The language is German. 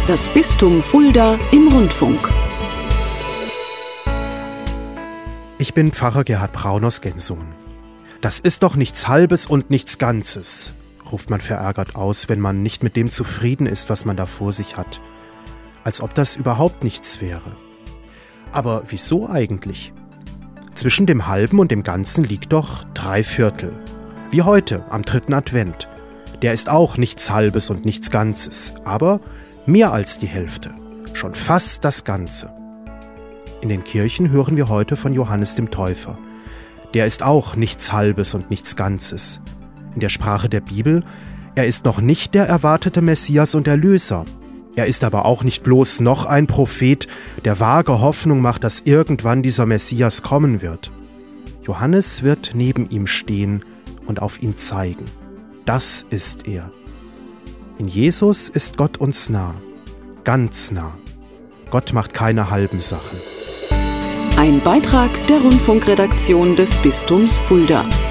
Das Bistum Fulda im Rundfunk. Ich bin Pfarrer Gerhard Braun aus Gensungen. Das ist doch nichts Halbes und nichts Ganzes, ruft man verärgert aus, wenn man nicht mit dem zufrieden ist, was man da vor sich hat. Als ob das überhaupt nichts wäre. Aber wieso eigentlich? Zwischen dem Halben und dem Ganzen liegt doch 3/4. Wie heute am 3. Advent. Der ist auch nichts Halbes und nichts Ganzes, aber mehr als die Hälfte. Schon fast das Ganze. In den Kirchen hören wir heute von Johannes dem Täufer. Der ist auch nichts Halbes und nichts Ganzes. In der Sprache der Bibel, er ist noch nicht der erwartete Messias und Erlöser. Er ist aber auch nicht bloß noch ein Prophet, der vage Hoffnung macht, dass irgendwann dieser Messias kommen wird. Johannes wird neben ihm stehen und auf ihn zeigen. Das ist er. In Jesus ist Gott uns nah, ganz nah. Gott macht keine halben Sachen. Ein Beitrag der Rundfunkredaktion des Bistums Fulda.